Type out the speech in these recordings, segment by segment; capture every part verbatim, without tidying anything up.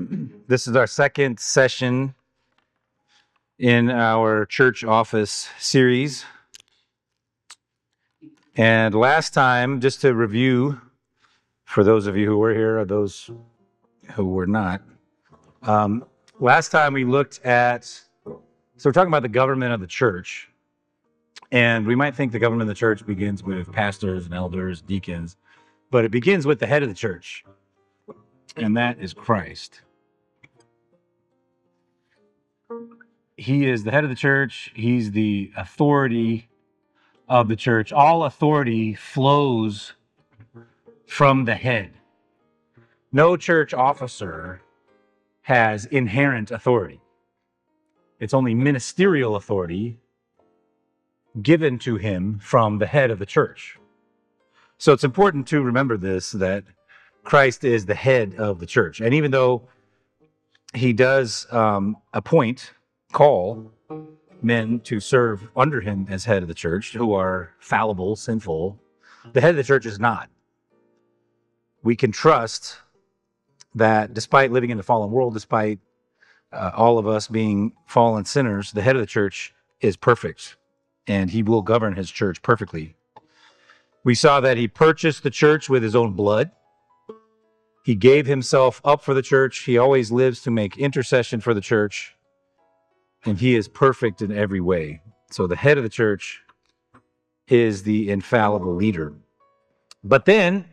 This is our second session in our church office series. And last time, just to review, for those of you who were here or those who were not, um, last time we looked at, so we're talking about the government of the church. And we might think the government of the church begins with pastors and elders, deacons, but it begins with the head of the church, and that is Christ. He is the head of the church. He's the authority of the church. All authority flows from the head. No church officer has inherent authority. It's only ministerial authority given to him from the head of the church. So it's important to remember this, that Christ is the head of the church. And even though he does um, appoint, call men to serve under him as head of the church, who are fallible, sinful, the head of the church is not. We can trust that despite living in a fallen world, despite uh, all of us being fallen sinners, the head of the church is perfect, and he will govern his church perfectly. We saw that he purchased the church with his own blood. He gave himself up for the church. He always lives to make intercession for the church, and he is perfect in every way. So the head of the church is the infallible leader. But then,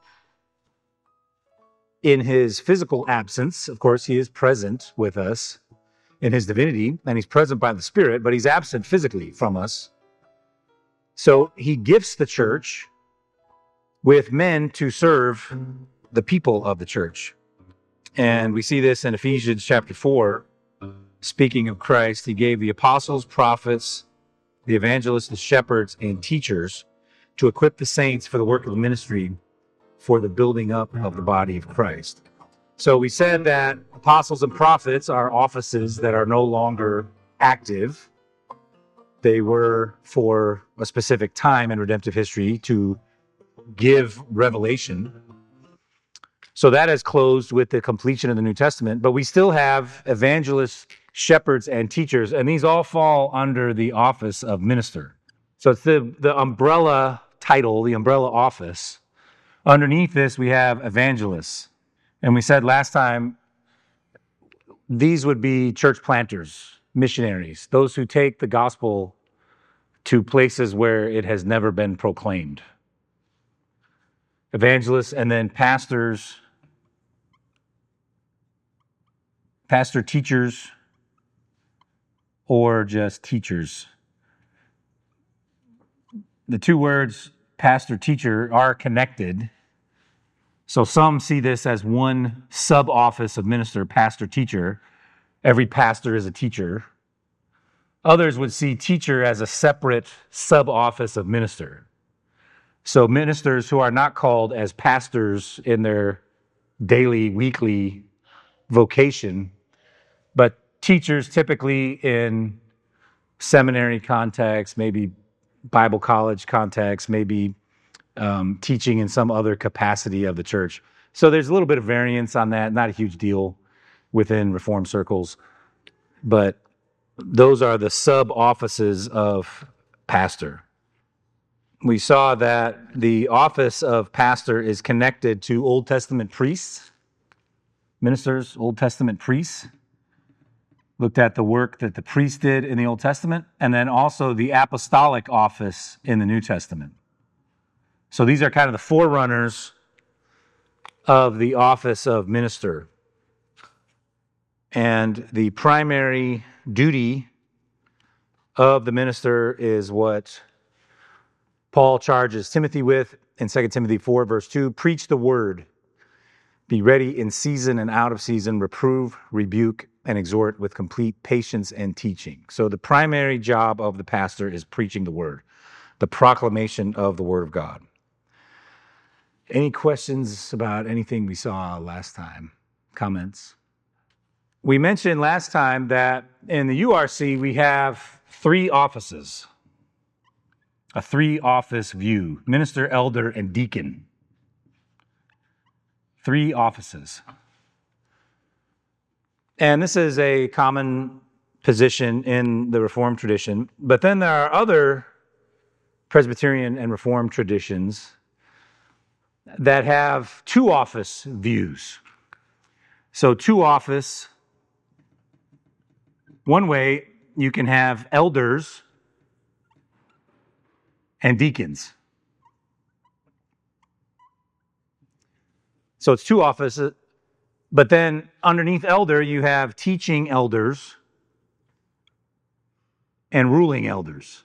in his physical absence, of course, he is present with us in his divinity, and he's present by the Spirit, but he's absent physically from us. So he gifts the church with men to serve the people of the church. And we see this in Ephesians chapter four. Speaking of Christ, he gave the apostles, prophets, the evangelists, the shepherds, and teachers to equip the saints for the work of the ministry, for the building up of the body of Christ. So we said that apostles and prophets are offices that are no longer active. They were for a specific time in redemptive history to give revelation. So that has closed with the completion of the New Testament, but we still have evangelists, shepherds, and teachers, and these all fall under the office of minister. So it's the, the umbrella title, the umbrella office. Underneath this, we have evangelists. And we said last time, these would be church planters, missionaries, those who take the gospel to places where it has never been proclaimed. Evangelists, and then pastors, pastor teachers, or just teachers. The two words pastor teacher are connected. So some see this as one sub-office of minister, pastor teacher. Every pastor is a teacher. Others would see teacher as a separate sub-office of minister. So ministers who are not called as pastors in their daily, weekly vocation, but teachers typically in seminary context, maybe Bible college context, maybe um, teaching in some other capacity of the church. So there's a little bit of variance on that, not a huge deal within Reformed circles, but those are the sub-offices of pastor. We saw that the office of pastor is connected to Old Testament priests, ministers, Old Testament priests. Looked at the work that the priests did in the Old Testament, and then also the apostolic office in the New Testament. So these are kind of the forerunners of the office of minister. And the primary duty of the minister is what Paul charges Timothy with in Second Timothy four, verse two, preach the word, be ready in season and out of season, reprove, rebuke, and exhort with complete patience and teaching. So the primary job of the pastor is preaching the word, the proclamation of the word of God. Any questions about anything we saw last time? Comments? We mentioned last time that in the U R C we have three offices, a three-office view, minister, elder, and deacon. Three offices. And this is a common position in the Reformed tradition. But then there are other Presbyterian and Reformed traditions that have two office views. So two office, one way you can have elders and deacons. So it's two offices, but then underneath elder you have teaching elders and ruling elders.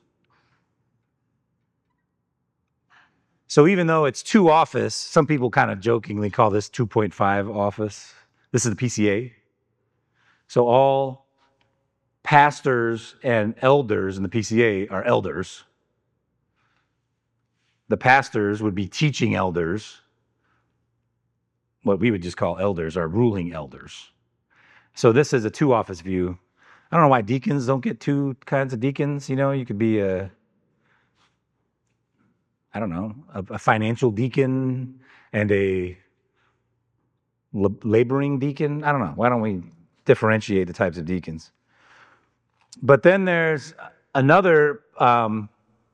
So even though it's two office, some people kind of jokingly call this two point five office. This is the P C A. So all pastors and elders in the P C A are elders. The pastors would be teaching elders. What we would just call elders are ruling elders. So this is a two office view. I don't know why deacons don't get two kinds of deacons. You know, you could be a I don't know, a, a financial deacon and a laboring deacon. I don't know. Why don't we differentiate the types of deacons? But then there's another um,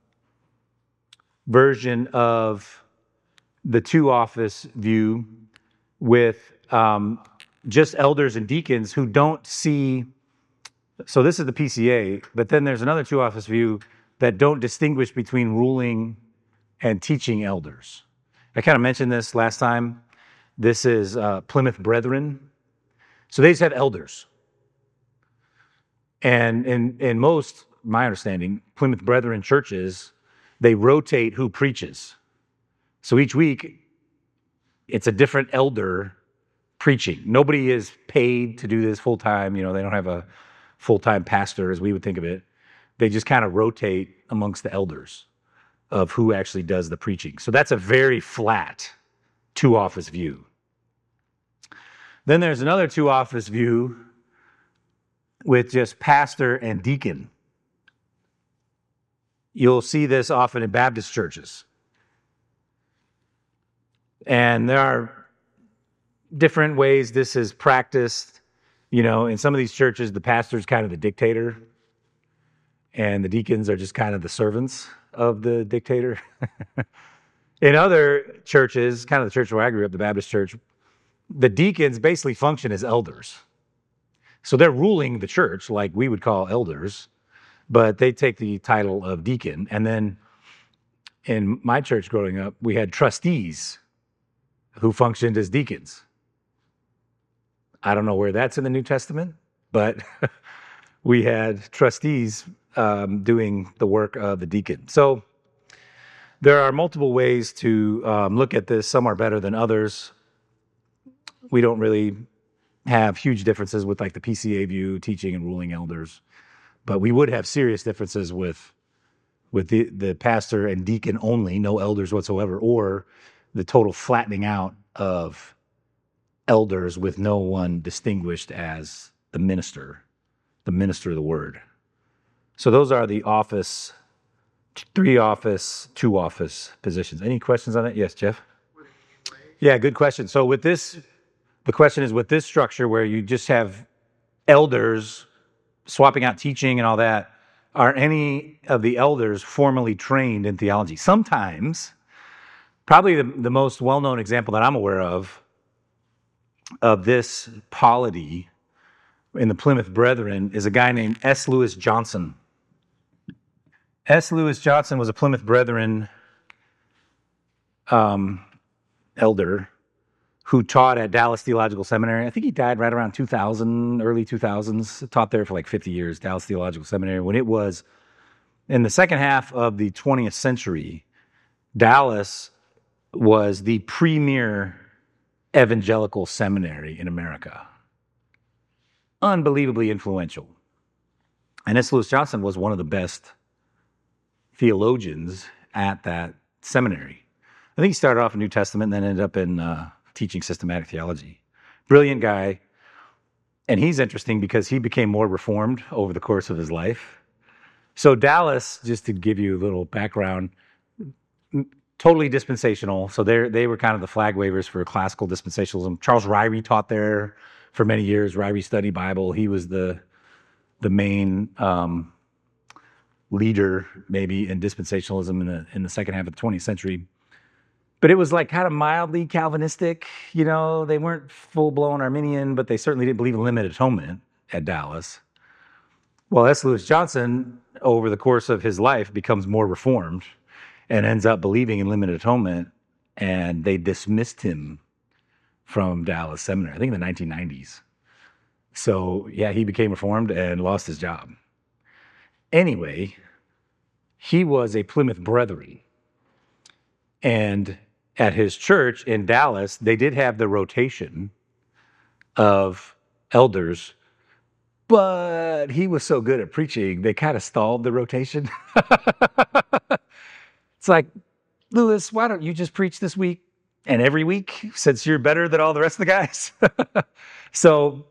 version of the two office view with um, just elders and deacons who don't see. So this is the P C A, but then there's another two office view that don't distinguish between ruling and teaching elders. I kind of mentioned this last time. This is uh, Plymouth Brethren. So they just have elders. And in, in most, my understanding, Plymouth Brethren churches, they rotate who preaches. So each week, it's a different elder preaching. Nobody is paid to do this full time. You know, they don't have a full-time pastor as we would think of it. They just kind of rotate amongst the elders of who actually does the preaching. So that's a very flat two-office view. Then there's another two-office view with just pastor and deacon. You'll see this often in Baptist churches. And there are different ways this is practiced. You know, in some of these churches, the pastor's kind of the dictator, and the deacons are just kind of the servants of the dictator. In other churches, kind of the church where I grew up, the Baptist church, the deacons basically function as elders. So they're ruling the church like we would call elders, but they take the title of deacon. And then in my church growing up, we had trustees who functioned as deacons. I don't know where that's in the New Testament, but we had trustees um, doing the work of the deacon. So there are multiple ways to um, look at this. Some are better than others. We don't really have huge differences with like the P C A view, teaching and ruling elders, but we would have serious differences with with the, the pastor and deacon only, no elders whatsoever, or the total flattening out of elders with no one distinguished as the minister, the minister of the word. So those are the office, three office, two office positions. Any questions on that? Yes, Jeff? Yeah, good question. So with this, the question is with this structure where you just have elders swapping out teaching and all that, are any of the elders formally trained in theology? Sometimes. Probably the, the most well-known example that I'm aware of of this polity in the Plymouth Brethren is a guy named S. Lewis Johnson. S. Lewis Johnson was a Plymouth Brethren um, elder who taught at Dallas Theological Seminary. I think he died right around two thousand, early two thousands, taught there for like fifty years, Dallas Theological Seminary. When it was in the second half of the twentieth century, Dallas was the premier evangelical seminary in America. Unbelievably influential. And S. Lewis Johnson was one of the best theologians at that seminary. I think he started off in New Testament and then ended up in uh, teaching systematic theology. Brilliant guy. And he's interesting because he became more reformed over the course of his life. So Dallas, just to give you a little background, totally dispensational. So they they were kind of the flag wavers for classical dispensationalism. Charles Ryrie taught there for many years, Ryrie Study Bible. He was the the main um, leader, maybe, in dispensationalism in the in the second half of the twentieth century. But it was like kind of mildly Calvinistic. You know, they weren't full blown Arminian, but they certainly didn't believe in limited atonement at Dallas. Well, S. Lewis Johnson, over the course of his life, becomes more reformed and ends up believing in limited atonement, and they dismissed him from Dallas Seminary, I think in the nineteen nineties. So, yeah, he became reformed and lost his job. Anyway, he was a Plymouth Brethren. And at his church in Dallas, they did have the rotation of elders, but he was so good at preaching, they kind of stalled the rotation. It's like, Lewis, why don't you just preach this week and every week, since you're better than all the rest of the guys? So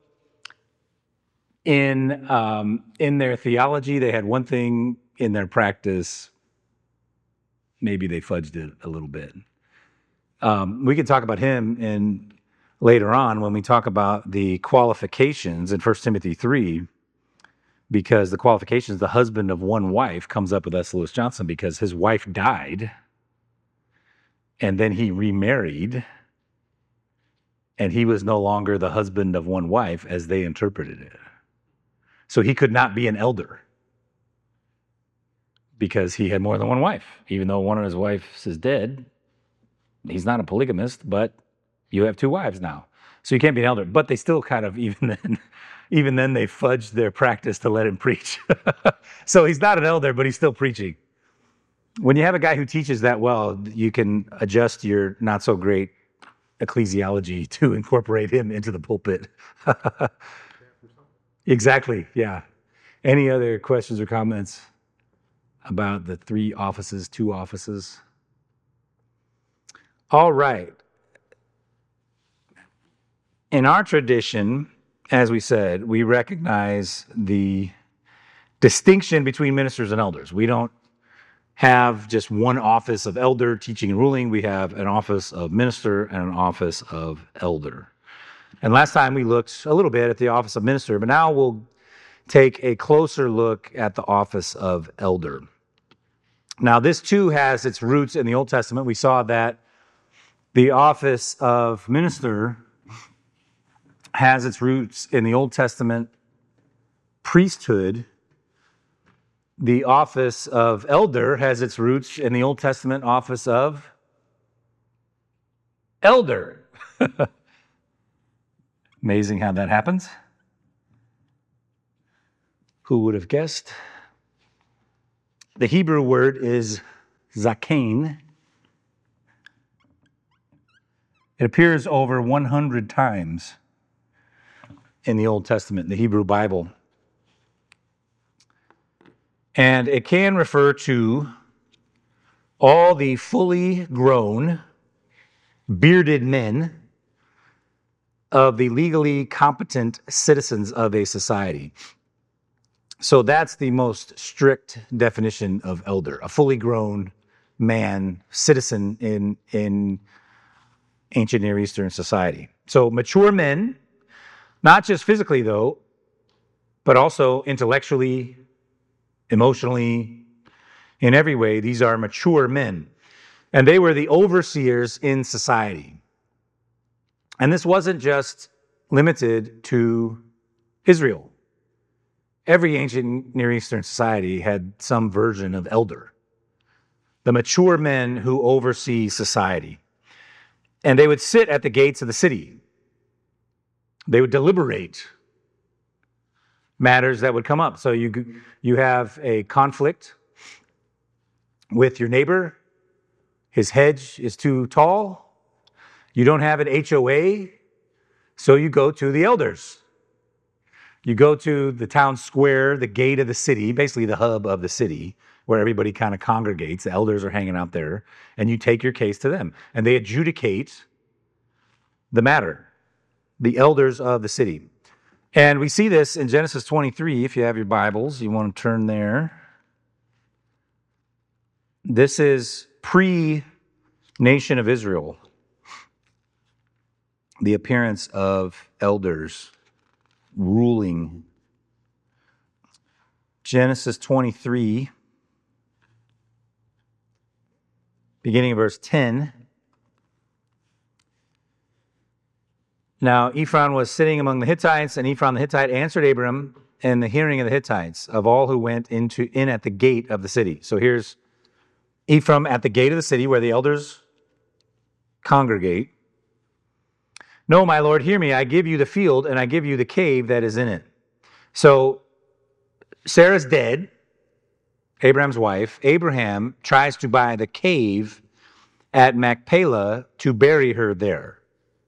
in um, in their theology, they had one thing. In their practice, maybe they fudged it a little bit. Um, we can talk about him in later on when we talk about the qualifications in First Timothy three, because the qualifications, the husband of one wife, comes up with S. Lewis Johnson because his wife died, and then he remarried, and he was no longer the husband of one wife as they interpreted it. So he could not be an elder because he had more than one wife. Even though one of his wives is dead, he's not a polygamist, but you have two wives now. So you can't be an elder. But they still kind of, even then, even then they fudged their practice to let him preach. So he's not an elder, but he's still preaching. When you have a guy who teaches that well, you can adjust your not so great ecclesiology to incorporate him into the pulpit. Exactly, yeah. Any other questions or comments about the three offices, two offices? All right. In our tradition, as we said, we recognize the distinction between ministers and elders. We don't have just one office of elder, teaching and ruling. We have an office of minister and an office of elder. And last time we looked a little bit at the office of minister, but now we'll take a closer look at the office of elder. Now, this too has its roots in the Old Testament. We saw that the office of minister has its roots in the Old Testament priesthood. The office of elder has its roots in the Old Testament office of elder. Amazing how that happens. Who would have guessed? The Hebrew word is zakein. It appears over one hundred times in the Old Testament, the Hebrew Bible. And it can refer to all the fully grown, bearded men of the legally competent citizens of a society. So that's the most strict definition of elder, a fully grown man, citizen in, in ancient Near Eastern society. So mature men, not just physically though, but also intellectually, emotionally, in every way, these are mature men. And they were the overseers in society. And this wasn't just limited to Israel. Every ancient Near Eastern society had some version of elder. The mature men who oversee society. And they would sit at the gates of the city. They would deliberate matters that would come up. So you, you have a conflict with your neighbor. His hedge is too tall. You don't have an H O A, so you go to the elders. You go to the town square, the gate of the city, basically the hub of the city, where everybody kind of congregates. The elders are hanging out there, and you take your case to them. And they adjudicate the matter, the elders of the city. And we see this in Genesis twenty-three. If you have your Bibles, you want to turn there. This is pre-nation of Israel, the appearance of elders ruling. Genesis twenty-three, beginning of verse ten. Now Ephron was sitting among the Hittites, and Ephron the Hittite answered Abram in the hearing of the Hittites, of all who went into in at the gate of the city. So here's Ephraim at the gate of the city where the elders congregate. No, my Lord, hear me. I give you the field and I give you the cave that is in it. So Sarah's dead, Abraham's wife. Abraham tries to buy the cave at Machpelah to bury her there.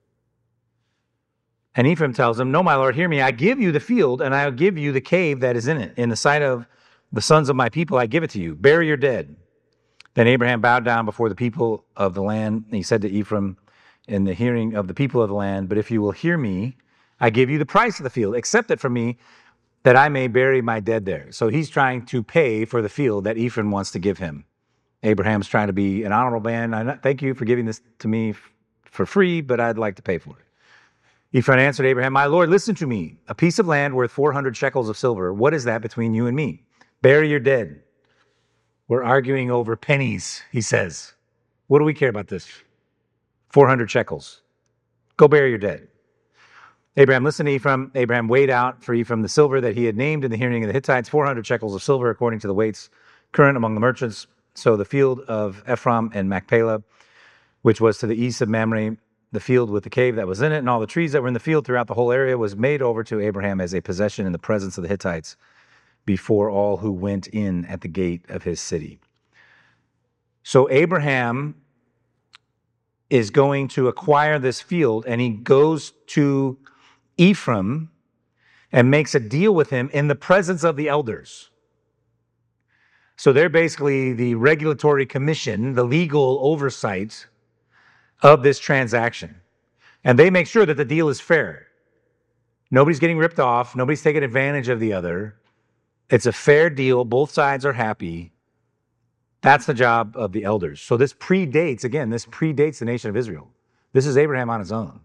And Ephraim tells him, no, my Lord, hear me. I give you the field and I'll give you the cave that is in it. In the sight of the sons of my people, I give it to you. Bury your dead. Then Abraham bowed down before the people of the land. And he said to Ephraim in the hearing of the people of the land, but if you will hear me, I give you the price of the field. Accept it from me that I may bury my dead there. So he's trying to pay for the field that Ephraim wants to give him. Abraham's trying to be an honorable man. I thank you for giving this to me for free, but I'd like to pay for it. Ephraim answered Abraham, my Lord, listen to me. A piece of land worth four hundred shekels of silver. What is that between you and me? Bury your dead. We're arguing over pennies, he says. What do we care about this? four hundred shekels. Go bury your dead. Abraham listened to Ephraim. Abraham weighed out for Ephraim the silver that he had named in the hearing of the Hittites, four hundred shekels of silver according to the weights current among the merchants. So the field of Ephraim and Machpelah, which was to the east of Mamre, the field with the cave that was in it, and all the trees that were in the field throughout the whole area, was made over to Abraham as a possession in the presence of the Hittites before all who went in at the gate of his city. So Abraham is going to acquire this field, and he goes to Ephraim and makes a deal with him in the presence of the elders. So they're basically the regulatory commission, the legal oversight of this transaction. And they make sure that the deal is fair. Nobody's getting ripped off. Nobody's taking advantage of the other. It's a fair deal. Both sides are happy. That's the job of the elders. So this predates, again, this predates the nation of Israel. This is Abraham on his own.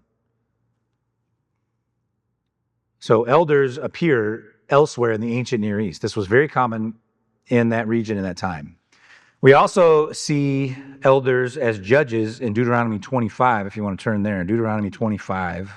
So elders appear elsewhere in the ancient Near East. This was very common in that region in that time. We also see elders as judges in Deuteronomy twenty-five, if you want to turn there, in Deuteronomy twenty-five.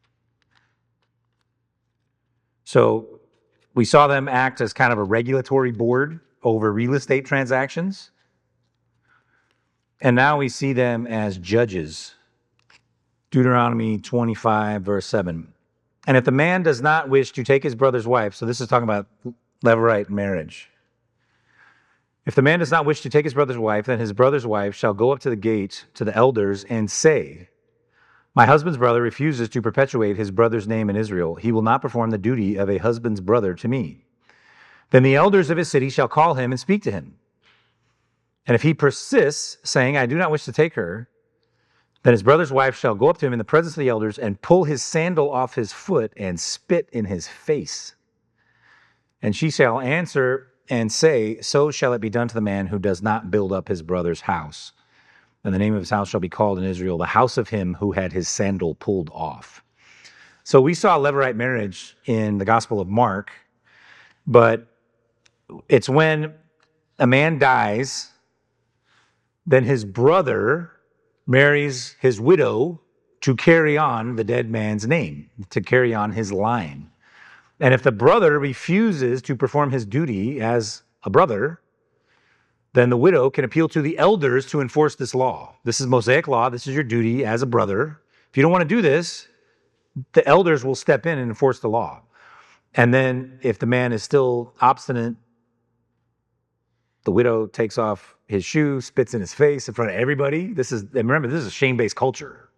So we saw them act as kind of a regulatory board over real estate transactions. And now we see them as judges. Deuteronomy twenty-five, verse seven. And if the man does not wish to take his brother's wife, so this is talking about Levirate marriage. If the man does not wish to take his brother's wife, then his brother's wife shall go up to the gate to the elders and say, my husband's brother refuses to perpetuate his brother's name in Israel. He will not perform the duty of a husband's brother to me. Then the elders of his city shall call him and speak to him. And if he persists, saying, I do not wish to take her, then his brother's wife shall go up to him in the presence of the elders and pull his sandal off his foot and spit in his face. And she shall answer and say, so shall it be done to the man who does not build up his brother's house. And the name of his house shall be called in Israel, the house of him who had his sandal pulled off. So we saw Levirate marriage in the Gospel of Mark, but it's when a man dies, then his brother marries his widow to carry on the dead man's name, to carry on his line. And if the brother refuses to perform his duty as a brother, then the widow can appeal to the elders to enforce this law. This is Mosaic law. This is your duty as a brother. If you don't want to do this, the elders will step in and enforce the law. And then if the man is still obstinate, the widow takes off his shoe, spits in his face in front of everybody. This is, and remember, this is a shame-based culture.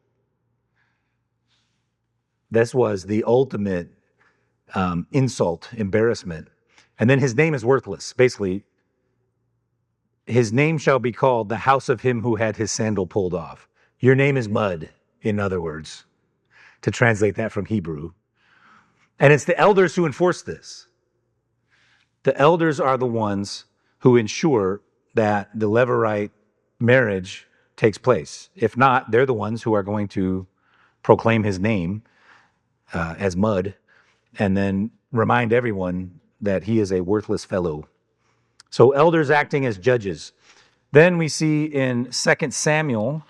This was the ultimate um, insult, embarrassment. And then his name is worthless. Basically, his name shall be called the house of him who had his sandal pulled off. Your name is mud, in other words, to translate that from Hebrew. And it's the elders who enforce this. The elders are the ones who ensure that the Levirate marriage takes place. If not, they're the ones who are going to proclaim his name uh, as mud and then remind everyone that he is a worthless fellow. So elders acting as judges. Then we see in Second Samuel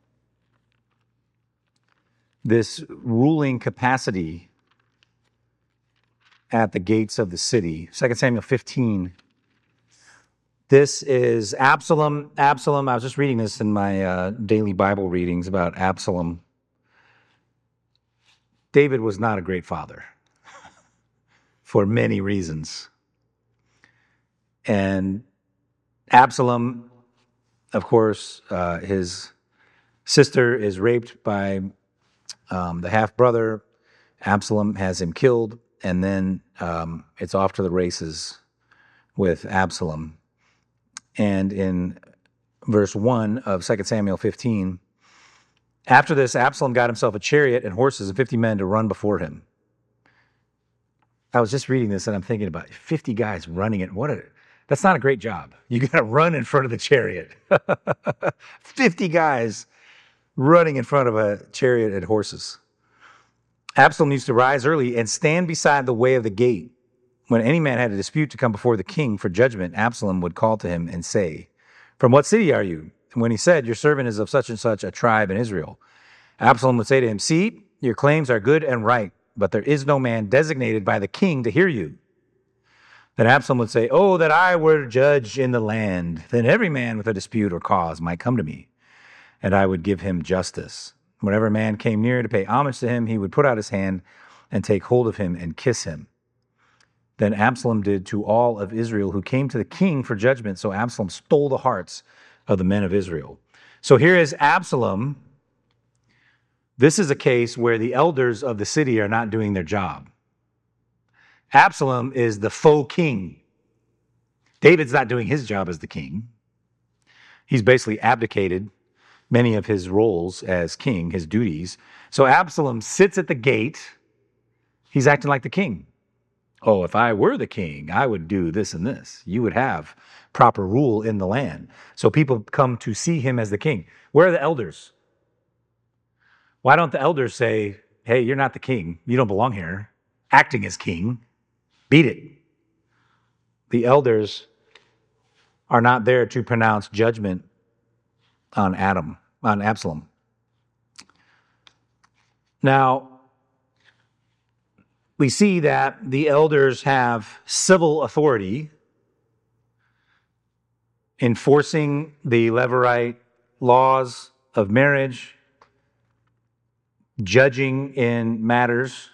this ruling capacity at the gates of the city. Second Samuel fifteen. This is Absalom. Absalom, I was just reading this in my uh, daily Bible readings about Absalom. David was not a great father for many reasons. And Absalom, of course, uh, his sister is raped by um, the half-brother. Absalom has him killed, and then um, it's off to the races with Absalom. And in verse one of Second Samuel fifteen, after this, Absalom got himself a chariot and horses and fifty men to run before him. I was just reading this and I'm thinking about fifty guys running it. What a, that's not a great job. You got to run in front of the chariot. fifty guys running in front of a chariot and horses. Absalom used to rise early and stand beside the way of the gate. When any man had a dispute to come before the king for judgment, Absalom would call to him and say, "From what city are you?" And when he said, "Your servant is of such and such a tribe in Israel," Absalom would say to him, "See, your claims are good and right, but there is no man designated by the king to hear you." Then Absalom would say, "Oh, that I were judge in the land. Then every man with a dispute or cause might come to me, and I would give him justice. Whenever a man came near to pay homage to him, he would put out his hand and take hold of him and kiss him." Then Absalom did to all of Israel who came to the king for judgment. So Absalom stole the hearts of the men of Israel. So here is Absalom. This is a case where the elders of the city are not doing their job. Absalom is the faux king. David's not doing his job as the king. He's basically abdicated many of his roles as king, his duties. So Absalom sits at the gate. He's acting like the king. "Oh, if I were the king, I would do this and this. You would have proper rule in the land." So people come to see him as the king. Where are the elders? Why don't the elders say, "Hey, you're not the king. You don't belong here. Acting as king. Beat it." The elders are not there to pronounce judgment on Adam, on Absalom. Now, we see that the elders have civil authority, enforcing the Levirate laws of marriage, judging in matters.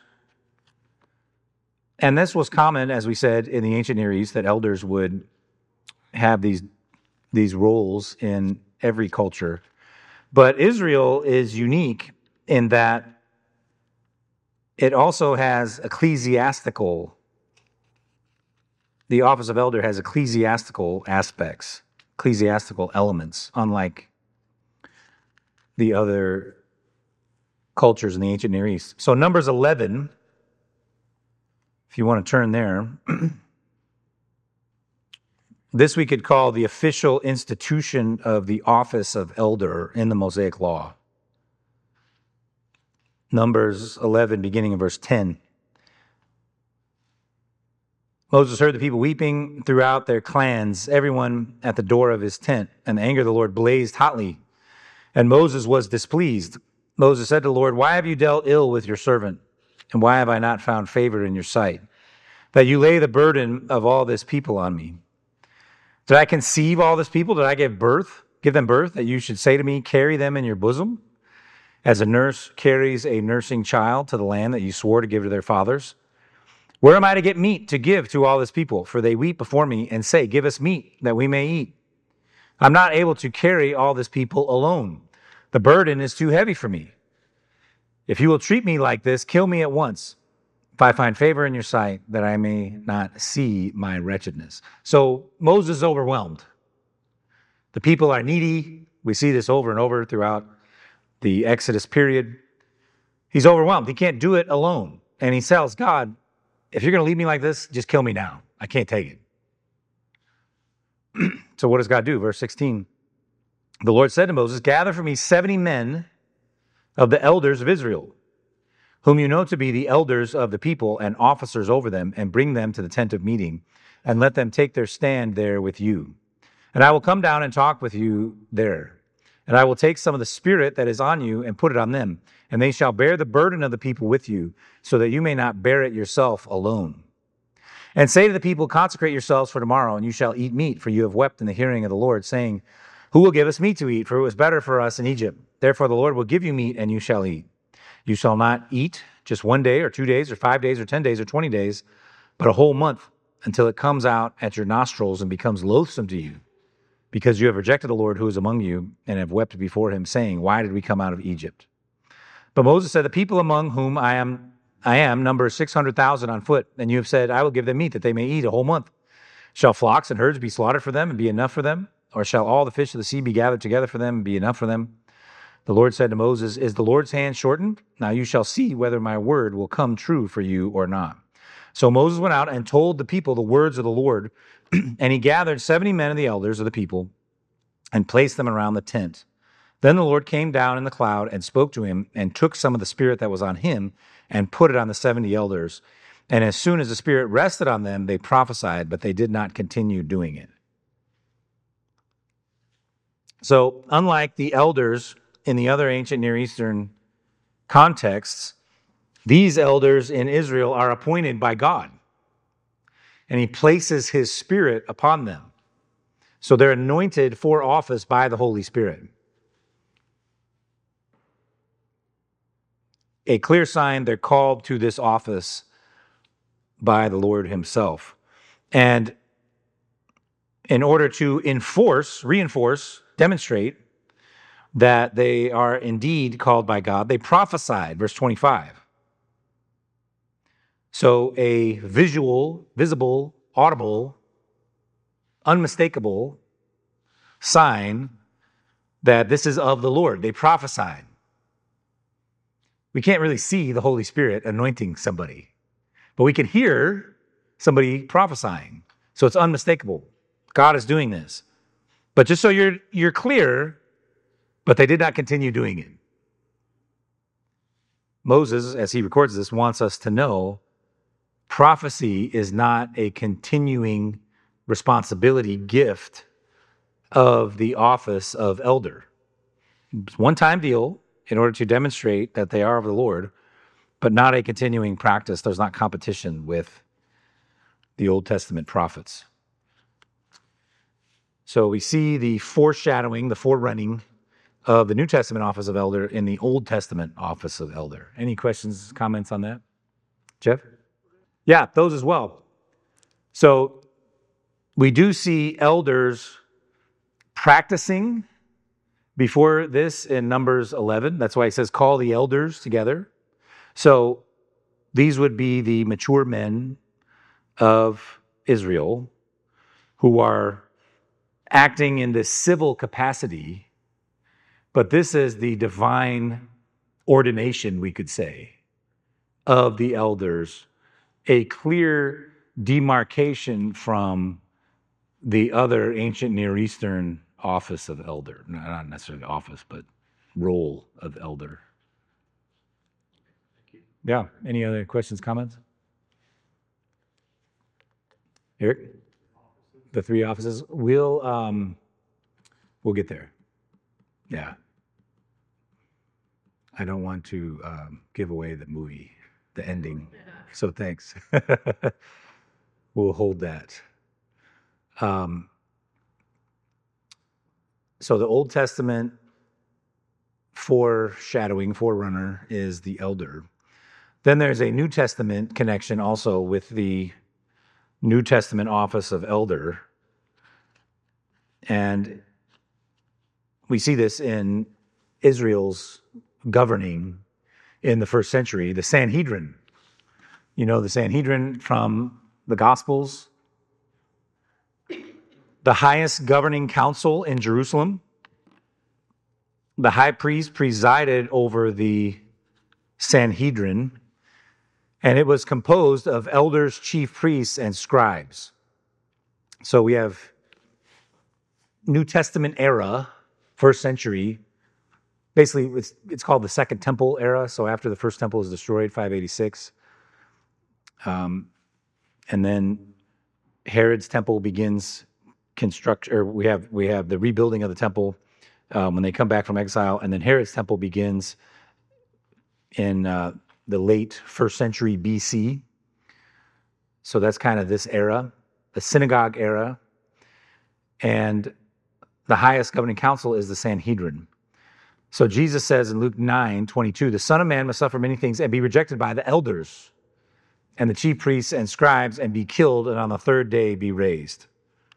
And this was common, as we said, in the ancient Near East, that elders would have these, these roles in every culture. But Israel is unique in that it also has ecclesiastical, the office of elder has ecclesiastical aspects, ecclesiastical elements, unlike the other cultures in the ancient Near East. So Numbers eleven, if you want to turn there, this we could call the official institution of the office of elder in the Mosaic Law. Numbers eleven, beginning in verse ten. Moses heard the people weeping throughout their clans, everyone at the door of his tent, and the anger of the Lord blazed hotly, and Moses was displeased. Moses said to the Lord, "Why have you dealt ill with your servant, and why have I not found favor in your sight, that you lay the burden of all this people on me? Did I conceive all this people? Did I give birth, give them birth, that you should say to me, carry them in your bosom? As a nurse carries a nursing child to the land that you swore to give to their fathers? Where am I to get meat to give to all this people? For they weep before me and say, 'Give us meat that we may eat.' I'm not able to carry all this people alone. The burden is too heavy for me. If you will treat me like this, kill me at once, if I find favor in your sight, that I may not see my wretchedness." So Moses is overwhelmed. The people are needy. We see this over and over throughout the Exodus period. He's overwhelmed. He can't do it alone. And he tells God, "If you're going to leave me like this, just kill me now. I can't take it." So what does God do? Verse sixteen. The Lord said to Moses, "Gather for me seventy men of the elders of Israel, whom you know to be the elders of the people and officers over them, and bring them to the tent of meeting, and let them take their stand there with you. And I will come down and talk with you there. And I will take some of the spirit that is on you and put it on them, and they shall bear the burden of the people with you, so that you may not bear it yourself alone. And say to the people, consecrate yourselves for tomorrow, and you shall eat meat, for you have wept in the hearing of the Lord, saying, who will give us meat to eat? For it was better for us in Egypt. Therefore the Lord will give you meat, and you shall eat. You shall not eat just one day or two days or five days or ten days or twenty days, but a whole month, until it comes out at your nostrils and becomes loathsome to you, because you have rejected the Lord who is among you, and have wept before him, saying, why did we come out of Egypt? But Moses said, the people among whom I am I am number six hundred thousand on foot, and you have said, I will give them meat that they may eat a whole month. Shall flocks and herds be slaughtered for them and be enough for them? Or shall all the fish of the sea be gathered together for them and be enough for them? The Lord said to Moses, is the Lord's hand shortened? Now you shall see whether my word will come true for you or not. So Moses went out and told the people the words of the Lord, and he gathered seventy men of the elders of the people and placed them around the tent. Then the Lord came down in the cloud and spoke to him, and took some of the spirit that was on him and put it on the seventy elders. And as soon as the spirit rested on them, they prophesied, but they did not continue doing it. So unlike the elders in the other ancient Near Eastern contexts, these elders in Israel are appointed by God, and he places his spirit upon them. So they're anointed for office by the Holy Spirit. A clear sign they're called to this office by the Lord himself. And in order to enforce, reinforce, demonstrate that they are indeed called by God, they prophesied, verse twenty-five. So a visual, visible, audible, unmistakable sign that this is of the Lord. They prophesied. We can't really see the Holy Spirit anointing somebody, but we can hear somebody prophesying. So it's unmistakable. God is doing this. But just so you're you're clear, but they did not continue doing it. Moses, as he records this, wants us to know prophecy is not a continuing responsibility gift of the office of elder. It's a one-time deal in order to demonstrate that they are of the Lord, but not a continuing practice. There's not competition with the Old Testament prophets. So we see the foreshadowing, the forerunning of the New Testament office of elder in the Old Testament office of elder. Any questions, comments on that? Jeff? Yeah, those as well. So we do see elders practicing before this in Numbers eleven. That's why he says, call the elders together. So these would be the mature men of Israel who are acting in this civil capacity, but this is the divine ordination, we could say, of the elders, a clear demarcation from the other ancient Near Eastern office of elder, not necessarily office, but role of elder. Yeah, any other questions, comments? Eric? The three offices? We'll, um, we'll get there. Yeah. I don't want to um, give away the movie, the ending. So thanks. We'll hold that. Um, so the Old Testament foreshadowing, forerunner is the elder. Then there's a New Testament connection also with the New Testament office of elder. And we see this in Israel's governing in the first century, the Sanhedrin. You know the Sanhedrin from the Gospels, the highest governing council in Jerusalem. The high priest presided over the Sanhedrin, and it was composed of elders, chief priests, and scribes. So we have New Testament era, first century, basically, it's, it's called the Second Temple era. So after the first temple is destroyed, five eighty-six. Um, and then Herod's temple begins construct, or we have we have the rebuilding of the temple um, when they come back from exile, and then Herod's temple begins in uh, the late first century B C. So that's kind of this era, the synagogue era, and the highest governing council is the Sanhedrin. So Jesus says in Luke nine twenty-two, the Son of Man must suffer many things and be rejected by the elders and the chief priests and scribes and be killed, and on the third day be raised.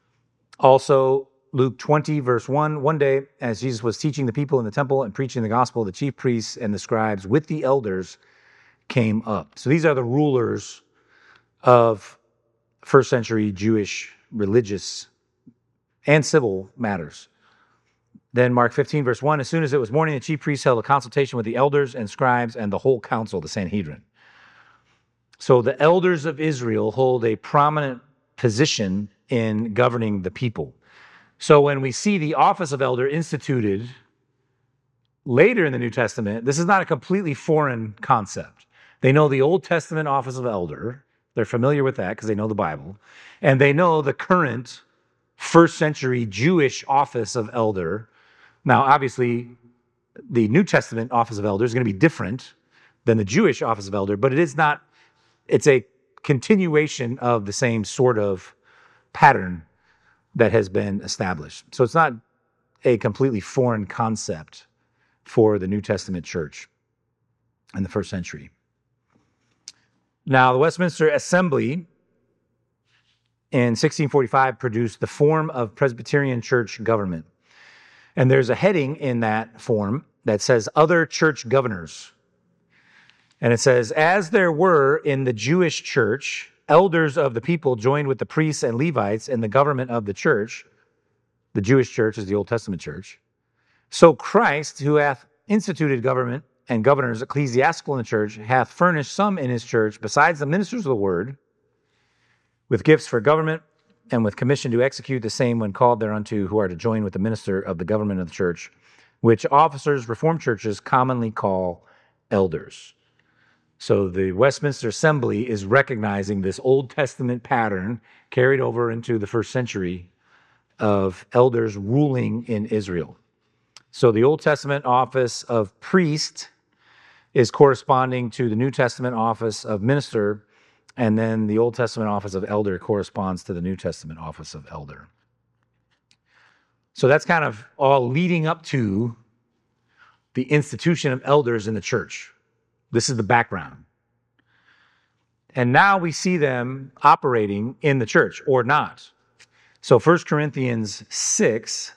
Also, Luke twenty, verse one, one day, as Jesus was teaching the people in the temple and preaching the gospel, the chief priests and the scribes with the elders came up. So these are the rulers of first century Jewish religious and civil matters. Then Mark fifteen, verse one, as soon as it was morning, the chief priests held a consultation with the elders and scribes and the whole council, the Sanhedrin. So the elders of Israel hold a prominent position in governing the people. So when we see the office of elder instituted later in the New Testament, this is not a completely foreign concept. They know the Old Testament office of elder. They're familiar with that because they know the Bible. And they know the current first century Jewish office of elder. Now, obviously, the New Testament office of elder is going to be different than the Jewish office of elder, but it is not, it's a continuation of the same sort of pattern that has been established. So it's not a completely foreign concept for the New Testament church in the first century. Now, the Westminster Assembly in sixteen forty-five produced the form of Presbyterian church government. And there's a heading in that form that says other church governors. And it says, as there were in the Jewish church, elders of the people joined with the priests and Levites in the government of the church. The Jewish church is the Old Testament church. So Christ, who hath instituted government and governors ecclesiastical in the church, hath furnished some in his church, besides the ministers of the word, with gifts for government and with commission to execute the same when called thereunto, who are to join with the minister of the government of the church, which officers Reformed churches commonly call elders. So the Westminster Assembly is recognizing this Old Testament pattern carried over into the first century of elders ruling in Israel. So the Old Testament office of priest is corresponding to the New Testament office of minister, and then the Old Testament office of elder corresponds to the New Testament office of elder. So that's kind of all leading up to the institution of elders in the church. This is the background. And now we see them operating in the church or not. So First Corinthians six,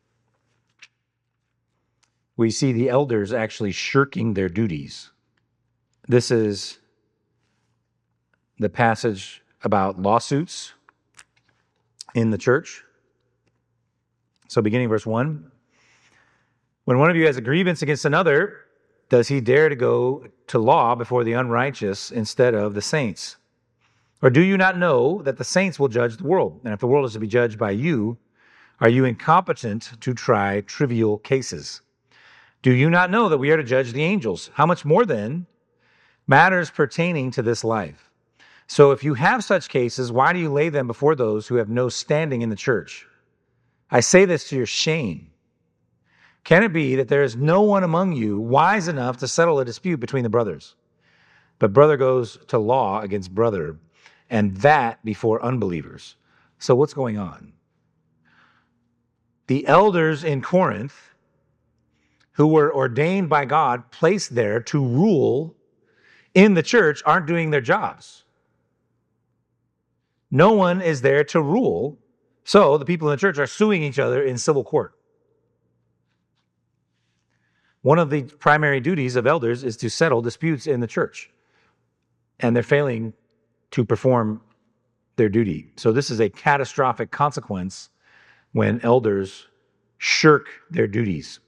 we see the elders actually shirking their duties. This is the passage about lawsuits in the church. So beginning verse one, when one of you has a grievance against another, does he dare to go to law before the unrighteous instead of the saints? Or do you not know that the saints will judge the world? And if the world is to be judged by you, are you incompetent to try trivial cases? Do you not know that we are to judge the angels? How much more then matters pertaining to this life? So if you have such cases, why do you lay them before those who have no standing in the church? I say this to your shame. Can it be that there is no one among you wise enough to settle a dispute between the brothers? But brother goes to law against brother, and that before unbelievers. So what's going on? The elders in Corinth, who were ordained by God, placed there to rule in the church, aren't doing their jobs. No one is there to rule. So the people in the church are suing each other in civil court. One of the primary duties of elders is to settle disputes in the church, and they're failing to perform their duty. So this is a catastrophic consequence when elders shirk their duties.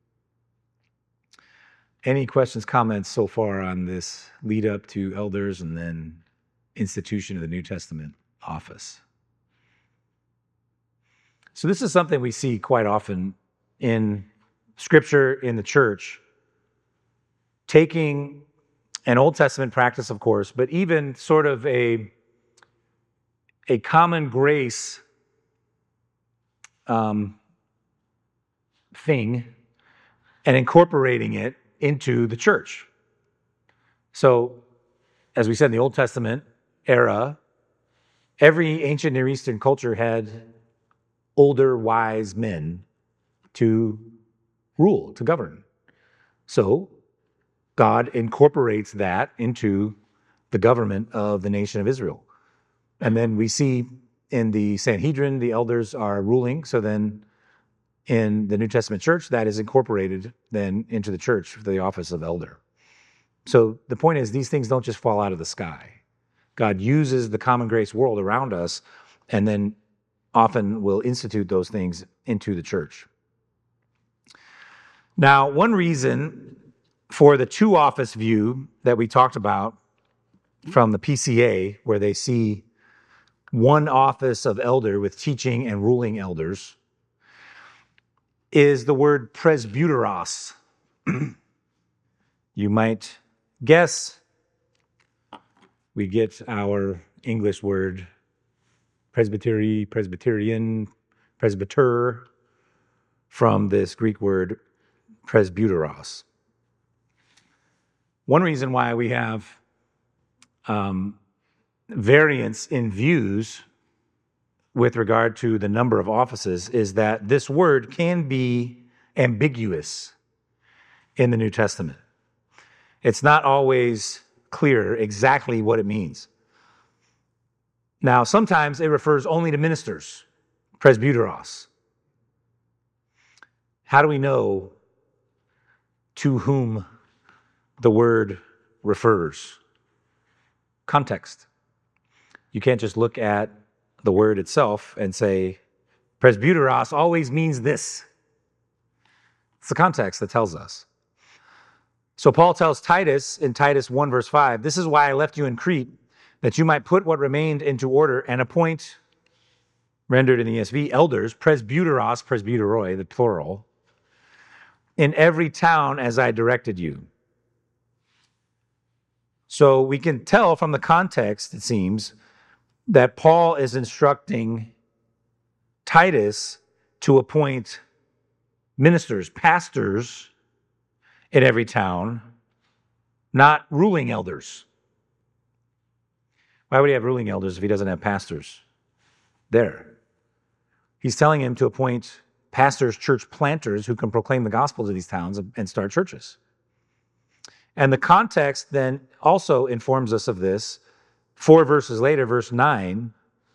Any questions, comments so far on this lead up to elders and then institution of the New Testament office? So this is something we see quite often in Scripture in the church, taking an Old Testament practice, of course, but even sort of a, a common grace um, thing and incorporating it into the church. So, as we said, in the Old Testament era, every ancient Near Eastern culture had older, wise men to rule, to govern. So, God incorporates that into the government of the nation of Israel. And then we see in the Sanhedrin, the elders are ruling. So then in the New Testament church, that is incorporated then into the church, the office of elder. So the point is, these things don't just fall out of the sky. God uses the common grace world around us and then often will institute those things into the church. Now, one reason for the two office view that we talked about from the P C A, where they see one office of elder with teaching and ruling elders, is the word presbyteros. You might guess we get our English word presbytery, presbyterian, presbyter from this Greek word presbyteros. One reason why we have um, variance in views with regard to the number of offices is that this word can be ambiguous in the New Testament. It's not always clear exactly what it means. Now, sometimes it refers only to ministers, presbyteros. How do we know to whom the word refers? Context. You can't just look at the word itself and say, presbyteros always means this. It's the context that tells us. So Paul tells Titus in Titus one verse five, this is why I left you in Crete, that you might put what remained into order and appoint, rendered in the E S V, elders, presbyteros, presbyteroi, the plural, in every town as I directed you. So we can tell from the context, it seems, that Paul is instructing Titus to appoint ministers, pastors in every town, not ruling elders. Why would he have ruling elders if he doesn't have pastors there? He's telling him to appoint pastors, church planters who can proclaim the gospel to these towns and start churches. And the context then also informs us of this. Four verses later, verse nine,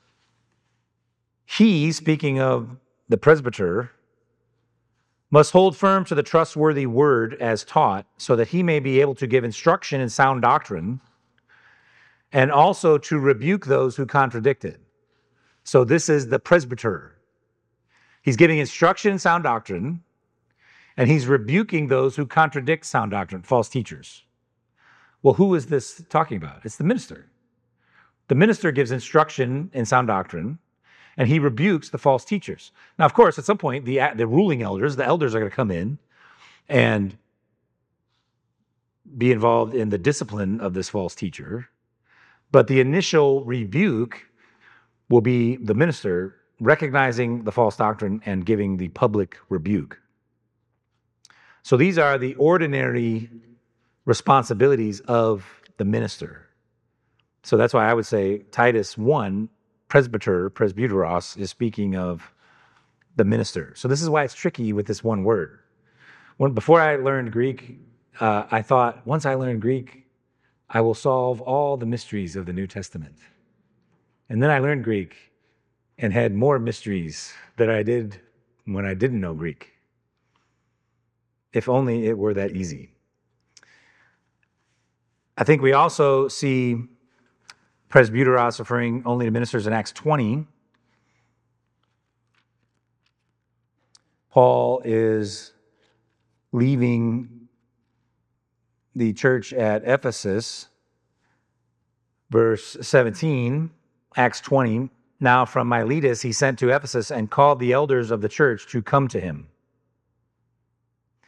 he, speaking of the presbyter, must hold firm to the trustworthy word as taught, so that he may be able to give instruction in sound doctrine, and also to rebuke those who contradict it. So this is the presbyter. He's giving instruction in sound doctrine, and he's rebuking those who contradict sound doctrine, false teachers. Well, who is this talking about? It's the minister. The minister gives instruction in sound doctrine, and he rebukes the false teachers. Now, of course, at some point, the, the ruling elders, the elders are going to come in and be involved in the discipline of this false teacher. But the initial rebuke will be the minister recognizing the false doctrine and giving the public rebuke. So these are the ordinary responsibilities of the minister. So that's why I would say Titus one, presbyter, presbyteros, is speaking of the minister. So this is why it's tricky with this one word. When, before I learned Greek, uh, I thought, once I learn Greek, I will solve all the mysteries of the New Testament. And then I learned Greek and had more mysteries than I did when I didn't know Greek. If only it were that easy. I think we also see presbyteros referring only to ministers in Acts twenty. Paul is leaving the church at Ephesus, verse seventeen, Acts twenty. Now from Miletus he sent to Ephesus and called the elders of the church to come to him.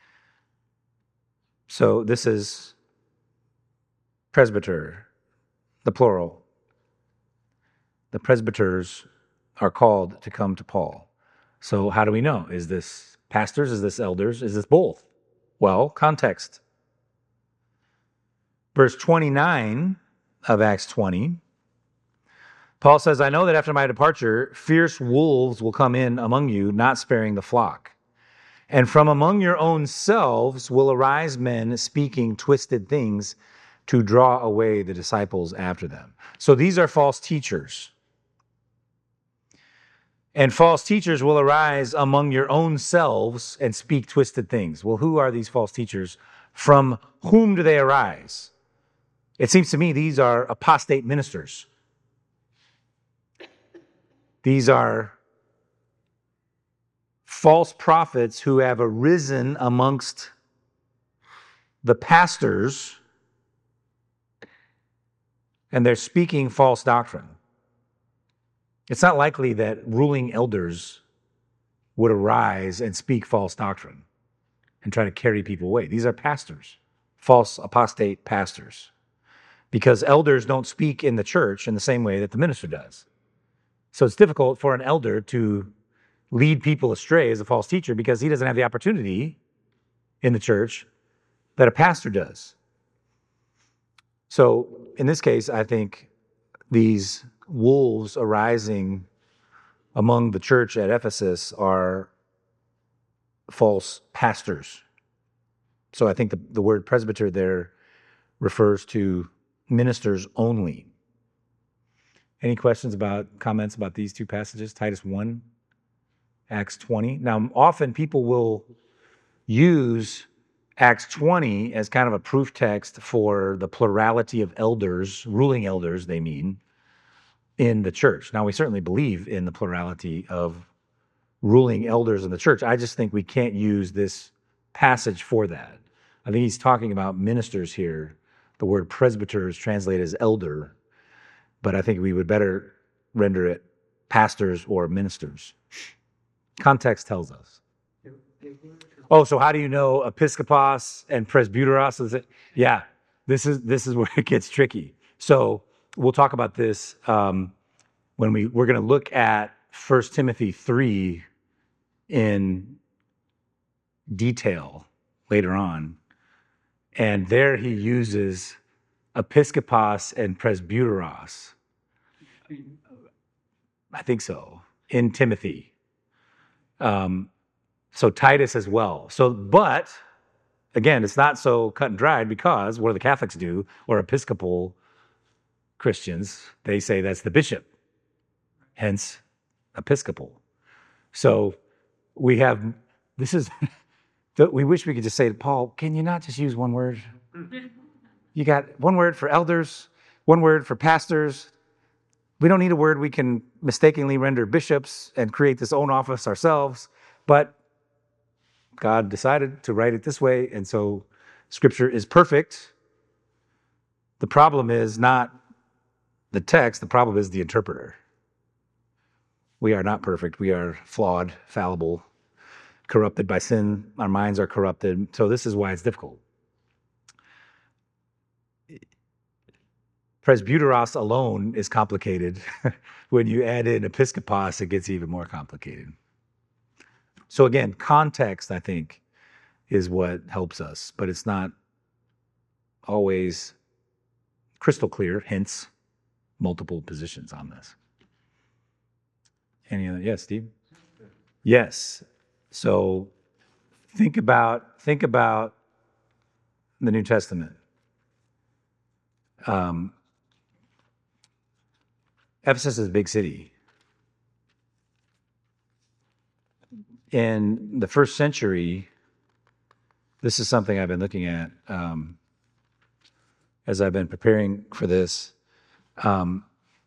So this is presbyter, the plural. The presbyters are called to come to Paul. So how do we know? Is this pastors? Is this elders? Is this both? Well, context. Verse twenty-nine of Acts twenty, Paul says, I know that after my departure, fierce wolves will come in among you, not sparing the flock. And from among your own selves will arise men speaking twisted things to draw away the disciples after them. So these are false teachers. And false teachers will arise among your own selves and speak twisted things. Well, who are these false teachers? From whom do they arise? It seems to me these are apostate ministers. These are false prophets who have arisen amongst the pastors, and they're speaking false doctrine. It's not likely that ruling elders would arise and speak false doctrine and try to carry people away. These are pastors, false apostate pastors, because elders don't speak in the church in the same way that the minister does. So it's difficult for an elder to lead people astray as a false teacher because he doesn't have the opportunity in the church that a pastor does. So in this case, I think these wolves arising among the church at Ephesus are false pastors. So I think the, the word presbyter there refers to ministers only. Any questions about, comments about these two passages? Titus one, Acts twenty. Now, often people will use Acts twenty as kind of a proof text for the plurality of elders, ruling elders, they mean, in the church. Now, we certainly believe in the plurality of ruling elders in the church. I just think we can't use this passage for that. I think he's talking about ministers here. The word presbyter is translated as elder, but I think we would better render it pastors or ministers. Context tells us. Oh, so how do you know episkopos and presbyteros? Is it? Yeah, this is this is where it gets tricky. So we'll talk about this um, when we we're going to look at First Timothy three in detail later on, and there he uses episkopos and presbyteros. I think so, in Timothy. Um, so Titus as well. So, but again, it's not so cut and dried because what do the Catholics do, or Episcopal Christians? They say that's the bishop, hence Episcopal. So we have, this is, we wish we could just say to Paul, can you not just use one word? You got one word for elders, one word for pastors. We don't need a word we can mistakenly render bishops and create this own office ourselves, but God decided to write it this way, and so Scripture is perfect. The problem is not the text, the problem is the interpreter. We are not perfect. We are flawed, fallible, corrupted by sin. Our minds are corrupted. So this is why it's difficult. Presbyteros alone is complicated. When you add in episkopos, it gets even more complicated. So again, context, I think, is what helps us, but it's not always crystal clear, hence multiple positions on this. Any other? Yes, Steve? Yes. So think about think about the New Testament. Um, Ephesus is a big city. In the first century, this is something I've been looking at um, as I've been preparing for this. Um,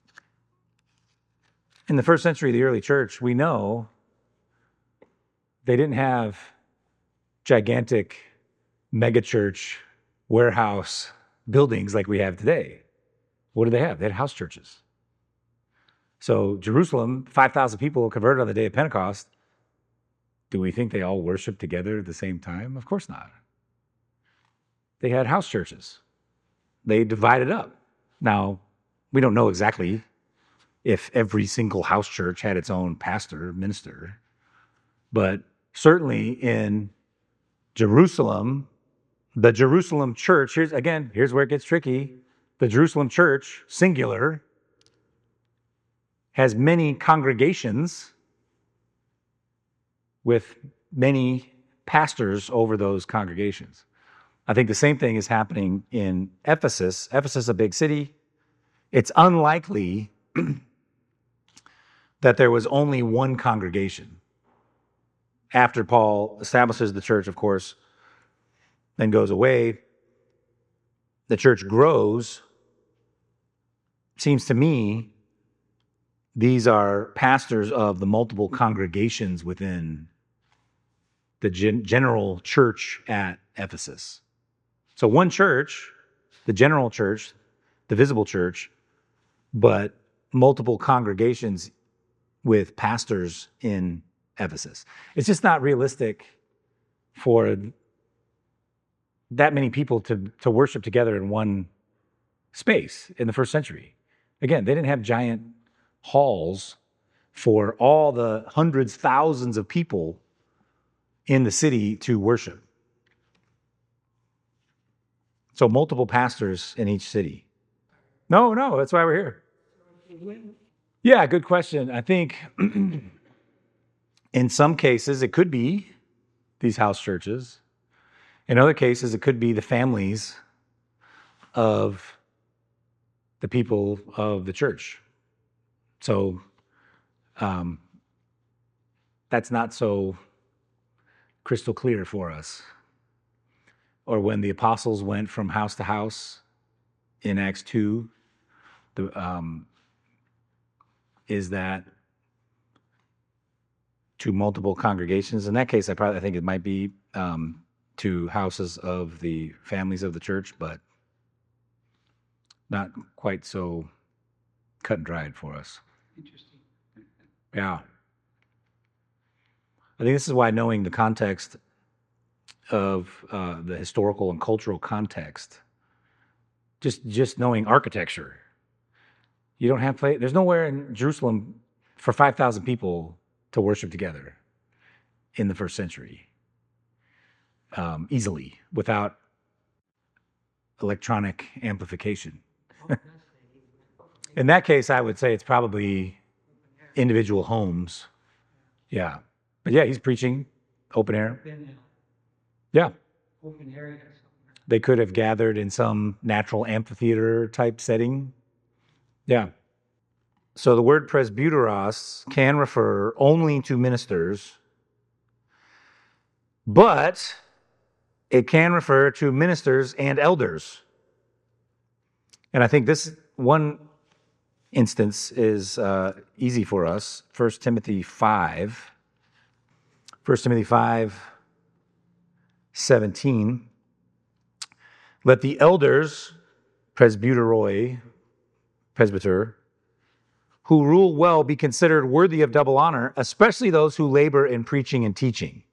in the first century of the early church, we know they didn't have gigantic megachurch warehouse buildings like we have today. What did they have? They had house churches. So Jerusalem, five thousand people converted on the day of Pentecost. Do we think they all worship together at the same time? Of course not. they had house churches. They divided up. Now, we don't know exactly if every single house church had its own pastor, minister, but certainly in Jerusalem, the Jerusalem church, here's again, here's where it gets tricky. The Jerusalem church, singular, has many congregations with many pastors over those congregations. I think the same thing is happening in Ephesus. Ephesus is a big city. It's unlikely that there was only one congregation. After Paul establishes the church, of course, then goes away, the church grows. Seems to me these are pastors of the multiple congregations within the gen- general church at Ephesus. So one church, the general church, the visible church, but multiple congregations with pastors in Ephesus. It's just not realistic for that many people to, to worship together in one space in the first century. Again, they didn't have giant halls for all the hundreds, thousands of people in the city to worship. So multiple pastors in each city. No, no, that's why we're here. Yeah, good question. I think in some cases it could be these house churches. In other cases, it could be the families of the people of the church. So um, that's not so crystal clear for us. Or when the apostles went from house to house in Acts two, the, um, is that to multiple congregations? In that case, I probably I think it might be um, to houses of the families of the church, but not quite so cut and dried for us. Interesting. Yeah. I think this is why knowing the context of uh, the historical and cultural context, just just knowing architecture, you don't have place. There's nowhere in Jerusalem for five thousand people to worship together in the first century um, easily without electronic amplification. In that case, I would say it's probably individual homes. Yeah. But yeah, he's preaching open air. Yeah. Open area. They could have gathered in some natural amphitheater type setting. Yeah. So the word presbyteros can refer only to ministers, but it can refer to ministers and elders. And I think this one instance is uh, easy for us. First Timothy five. First Timothy five, seventeen. Let the elders, presbyteroi, presbyter, who rule well be considered worthy of double honor, especially those who labor in preaching and teaching.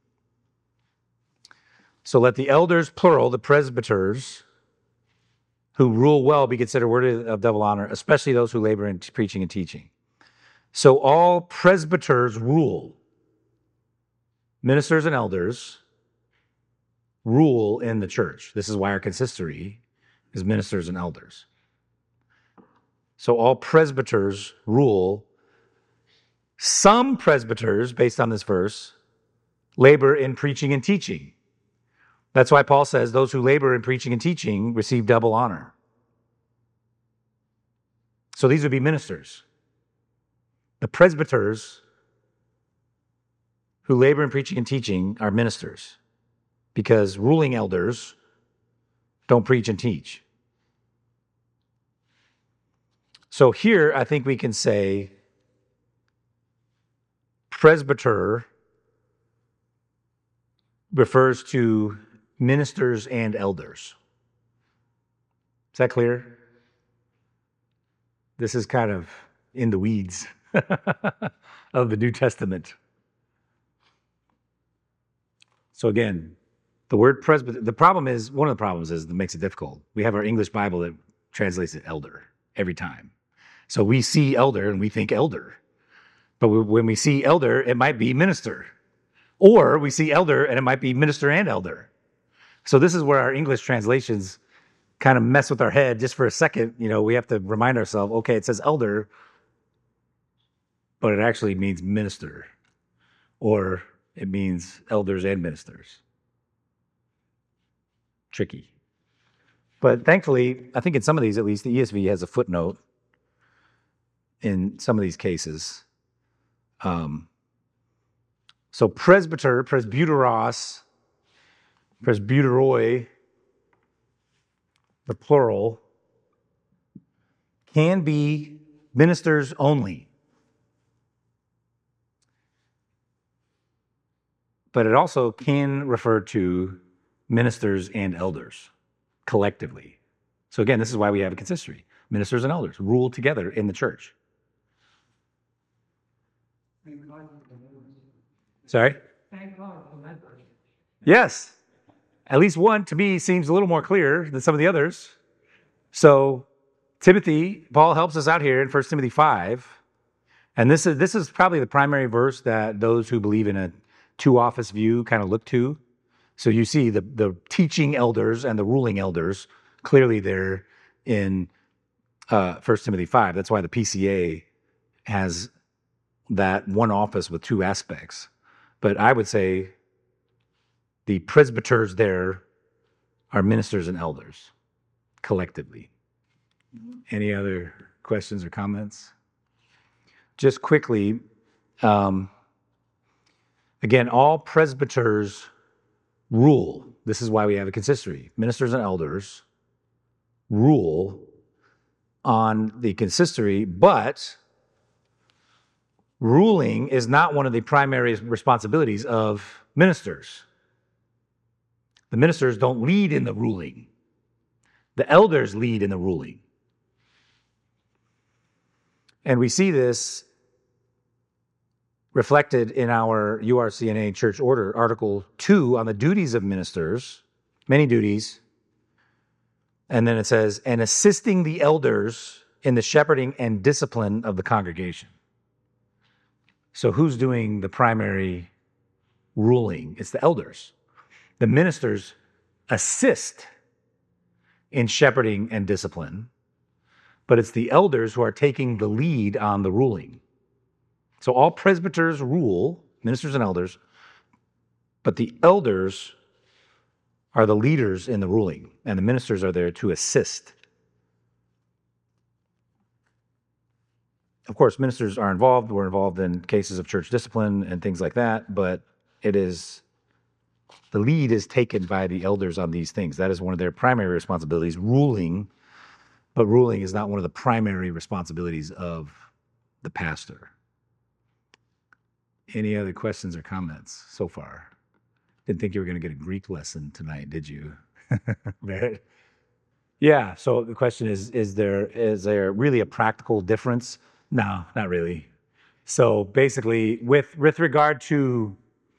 So let the elders, plural, the presbyters, who rule well be considered worthy of double honor, especially those who labor in preaching and teaching. So all presbyters rule. Ministers and elders rule in the church. This is why our consistory is ministers and elders. So all presbyters rule. Some presbyters, based on this verse, labor in preaching and teaching. That's why Paul says those who labor in preaching and teaching receive double honor. So these would be ministers. The presbyters who labor in preaching and teaching are ministers, because ruling elders don't preach and teach. So here, I think we can say presbyter refers to ministers and elders. Is that clear? This is kind of in the weeds of the New Testament. So again, The word presbyter, the problem is, one of the problems is that makes it difficult. We have our English Bible that translates it elder every time. So we see elder and we think elder. But we, when we see elder, it might be minister. Or we see elder and it might be minister and elder. So this is where our English translations kind of mess with our head just for a second. You know, we have to remind ourselves, okay, it says elder, but it actually means minister. Or it means elders and ministers. Tricky. But thankfully, I think in some of these, at least, the E S V has a footnote in some of these cases. Um, so presbyter, presbyteros, presbyteroi, the plural, can be ministers only. But it also can refer to ministers and elders collectively. So again, this is why we have a consistory. Ministers and elders rule together in the church. Sorry? Yes. At least one, to me, seems a little more clear than some of the others. So Timothy, Paul helps us out here in First Timothy five. And this is this is probably the primary verse that those who believe in a two-office view kind of look to. So you see the, the teaching elders and the ruling elders, clearly they're in uh, First Timothy five. That's why the P C A has that one office with two aspects. But I would say the presbyters there are ministers and elders collectively. Any other questions or comments? Just quickly, um, again, all presbyters rule. This is why we have a consistory. Ministers and elders rule on the consistory, but ruling is not one of the primary responsibilities of ministers. The ministers don't lead in the ruling. The elders lead in the ruling. And we see this reflected in our U R C N A Church Order, Article two, on the duties of ministers, many duties. And then it says, and assisting the elders in the shepherding and discipline of the congregation. So who's doing the primary ruling? It's the elders. The ministers assist in shepherding and discipline, but it's the elders who are taking the lead on the ruling. So all presbyters rule, ministers and elders, but the elders are the leaders in the ruling, and the ministers are there to assist. Of course, ministers are involved. We're involved in cases of church discipline and things like that, but it is, the lead is taken by the elders on these things. That is one of their primary responsibilities, ruling, but ruling is not one of the primary responsibilities of the pastor. Any other questions or comments so far? Didn't think you were going to get a Greek lesson tonight, did you? Barrett? Yeah, so the question is, is there is there really a practical difference? No, not really. So basically, with, with regard to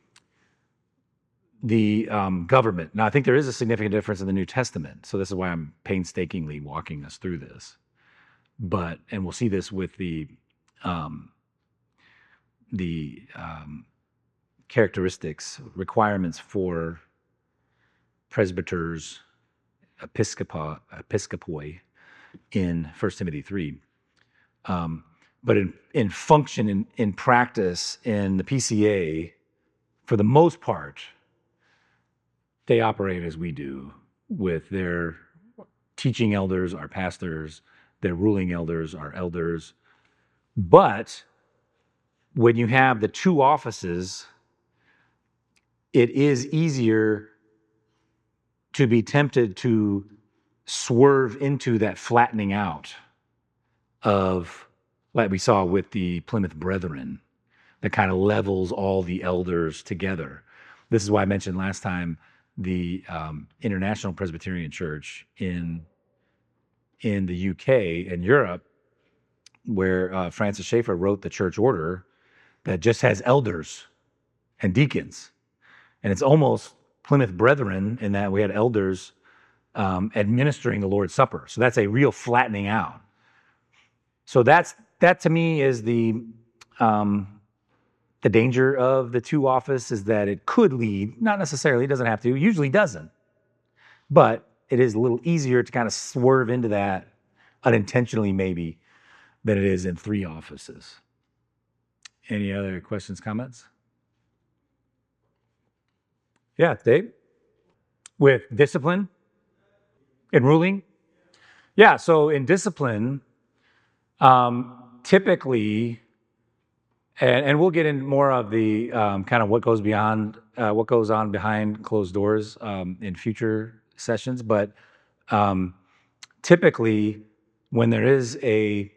the um, government, now I think there is a significant difference in the New Testament. So this is why I'm painstakingly walking us through this. But, and we'll see this with the um, the um, characteristics, requirements for presbyters, episcopa, episcopoi in First Timothy three. Um, but in, in function, in, in practice, in the P C A, for the most part, they operate as we do with their teaching elders, our pastors, their ruling elders, our elders. But when you have the two offices, it is easier to be tempted to swerve into that flattening out of, like we saw with the Plymouth Brethren, that kind of levels all the elders together. This is why I mentioned last time the um, International Presbyterian Church in, in the U K and Europe, where uh, Francis Schaeffer wrote the church order that just has elders and deacons. And it's almost Plymouth Brethren in that we had elders um, administering the Lord's Supper. So that's a real flattening out. So that's that to me is the um, the danger of the two office is that it could lead, not necessarily, it doesn't have to, usually doesn't, but it is a little easier to kind of swerve into that unintentionally maybe than it is in three offices. Any other questions, comments? Yeah, Dave? With discipline and ruling? Yeah, so in discipline, um, typically, and, and we'll get in more of the um, kind of what goes beyond, uh, what goes on behind closed doors um, in future sessions, but um, typically when there is a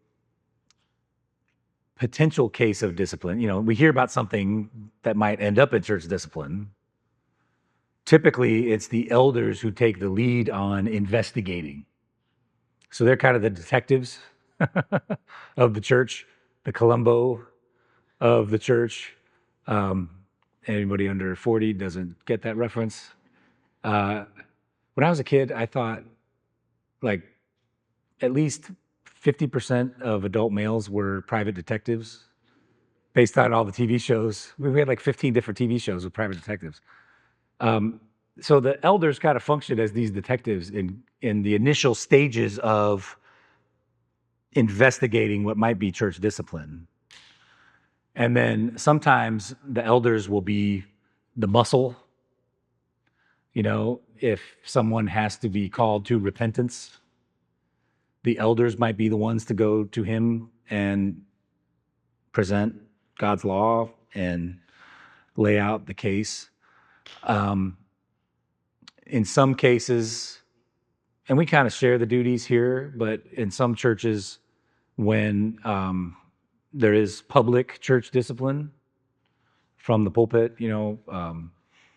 potential case of discipline, you know, we hear about something that might end up in church discipline. Typically, it's the elders who take the lead on investigating. So they're kind of the detectives of the church, the Columbo of the church. Um, anybody under forty doesn't get that reference. Uh, when I was a kid, I thought like at least fifty percent of adult males were private detectives based on all the T V shows. We had like fifteen different T V shows with private detectives. Um, so the elders kind of function as these detectives in, in the initial stages of investigating what might be church discipline. And then sometimes the elders will be the muscle. You know, if someone has to be called to repentance, the elders might be the ones to go to him and present God's law and lay out the case. Um, in some cases, and we kind of share the duties here, but in some churches, when um, there is public church discipline from the pulpit, you know, um,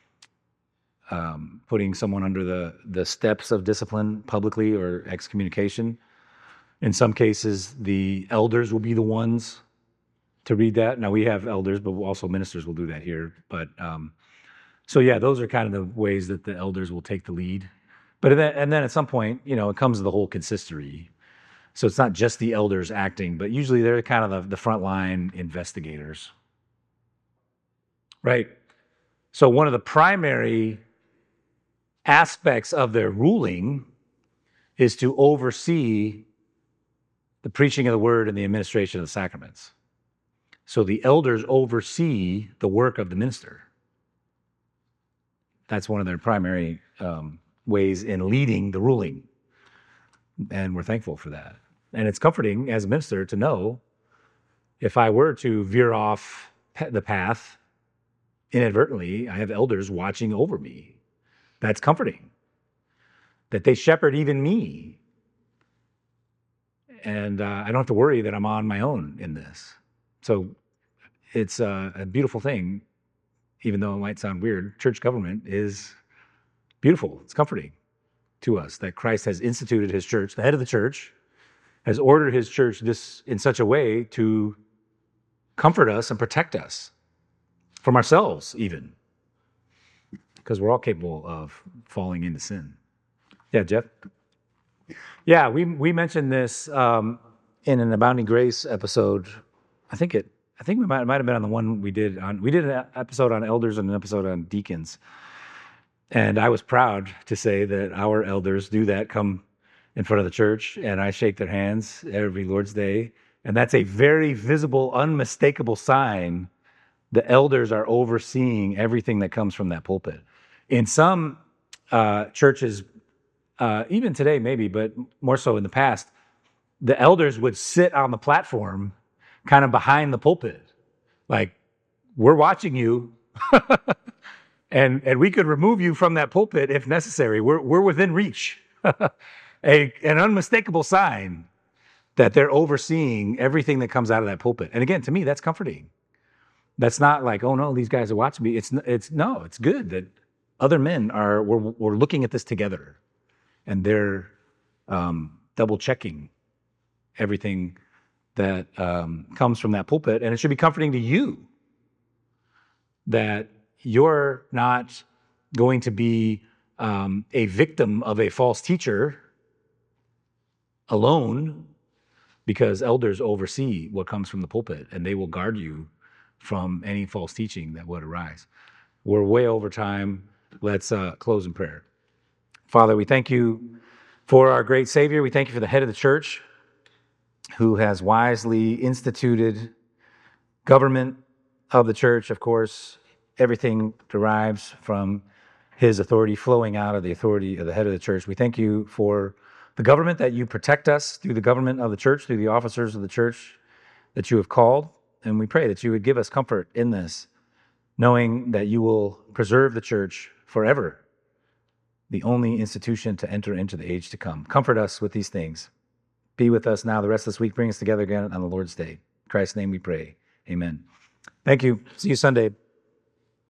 um, putting someone under the, the steps of discipline publicly or excommunication, in some cases, the elders will be the ones to read that. Now, we have elders, but also ministers will do that here. But um, so, yeah, those are kind of the ways that the elders will take the lead. But then, and then at some point, you know, it comes to the whole consistory. So it's not just the elders acting, but usually they're kind of the, the frontline investigators. Right. So one of the primary aspects of their ruling is to oversee the preaching of the word and the administration of the sacraments. So the elders oversee the work of the minister. That's one of their primary um, ways in leading the ruling. And we're thankful for that. And it's comforting as a minister to know if I were to veer off the path inadvertently, I have elders watching over me. That's comforting. That they shepherd even me. And uh, I don't have to worry that I'm on my own in this. So it's uh, a beautiful thing, even though it might sound weird. Church government is beautiful. It's comforting to us that Christ has instituted his church, the head of the church, has ordered his church this in such a way to comfort us and protect us from ourselves even, because we're all capable of falling into sin. Yeah, Jeff? Yeah, we we mentioned this um, in an Abounding Grace episode. I think it. I think we might it might have been on the one we did on. We did an episode on elders and an episode on deacons, and I was proud to say that our elders do that. Come in front of the church, and I shake their hands every Lord's Day, and that's a very visible, unmistakable sign the elders are overseeing everything that comes from that pulpit. In some uh, churches, uh, even today maybe, but more so in the past, the elders would sit on the platform kind of behind the pulpit. Like, we're watching you, and and we could remove you from that pulpit if necessary. We're, we're within reach. a, an unmistakable sign that they're overseeing everything that comes out of that pulpit. And again, to me, that's comforting. That's not like, oh no, these guys are watching me. It's it's no, it's good that other men are we're, we're looking at this together, and they're um, double checking everything that um, comes from that pulpit. And it should be comforting to you that you're not going to be um, a victim of a false teacher alone, because elders oversee what comes from the pulpit and they will guard you from any false teaching that would arise. We're way over time. Let's uh, close in prayer. Father, we thank you for our great Savior. We thank you for the head of the church who has wisely instituted government of the church. Of course, everything derives from his authority, flowing out of the authority of the head of the church. We thank you for the government, that you protect us through the government of the church, through the officers of the church that you have called. And we pray that you would give us comfort in this, knowing that you will preserve the church forever, the only institution to enter into the age to come. Comfort us with these things. Be with us now the rest of this week. Bring us together again on the Lord's Day. In Christ's name we pray. Amen. Thank you. See you Sunday.